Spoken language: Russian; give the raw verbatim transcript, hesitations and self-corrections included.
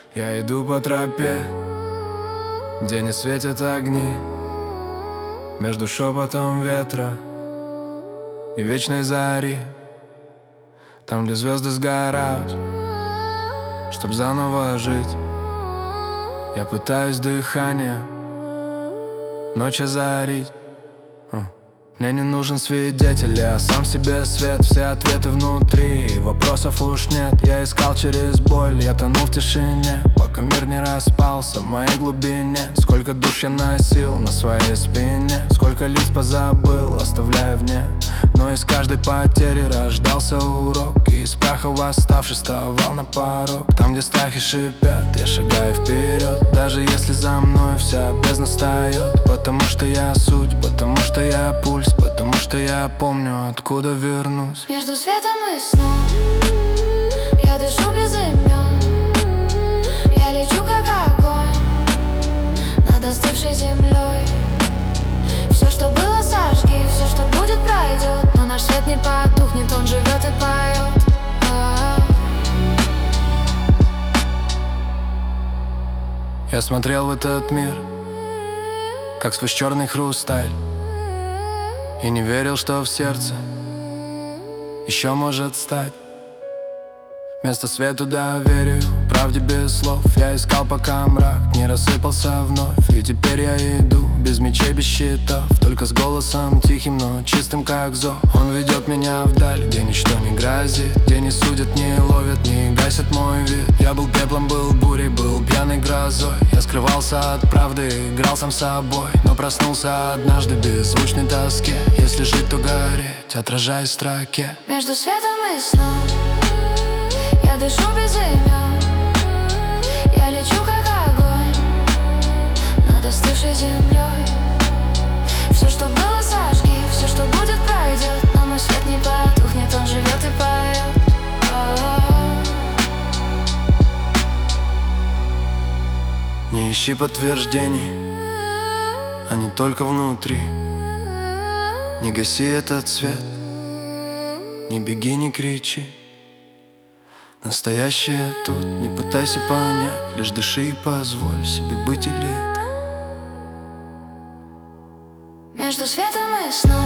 Я иду по тропе, где не светят огни, между шепотом ветра и вечной зари. Там, где звезды сгорают, чтоб заново жить. Я пытаюсь дыхание ночь озарить. Мне не нужен свидетель, я сам себе свет. Все ответы внутри, вопросов уж нет. Я искал через боль, я тонул в тишине, пока мир не распался в моей глубине. Сколько душ я носил на своей спине, сколько лиц позабыл, оставляя вне. Но из каждой потери рождался урок, и из праха восставший вставал на порог. Там, где страхи шипят, я шагаю вперед, даже если за мной вся бездна встает. Потому что я суть, потому что я пульс, потому что я помню, откуда вернусь. Между светом и сном я дышу без имен. Я лечу как огонь над остывшей землей. Все, что было, сожги, все, что будет, пройдет. Но наш свет не потухнет, он живет и поет. Я смотрел в этот мир, как сквозь черный хрусталь, и не верил, что в сердце еще может стать место свету, доверию, правде без слов. Я искал, пока мрак не рассыпался вновь. И теперь я иду без мечей, без щитов, только с голосом тихим, но чистым, как зов. Он ведет меня вдаль, где ничто не грозит, где не судят, не ловят, не гасят мой вид. Я был пеплом, был бурей, был пьяной грозой. Я скрывался от правды, играл сам собой, но проснулся однажды в беззвучной тоске. Если жить, то гореть, отражаясь в строке. Между светом и сном я дышу без имен. Я лечу как огонь над остывшей землей. Все, что было, сожги, все, что будет, пройдет. Но мой свет не потухнет, он живет и поет. Не ищи подтверждений, они только внутри. Не гаси этот свет, не беги, не кричи. Настоящее тут, не пытайся понять, лишь дыши и позволь себе быть или. Между светом и сном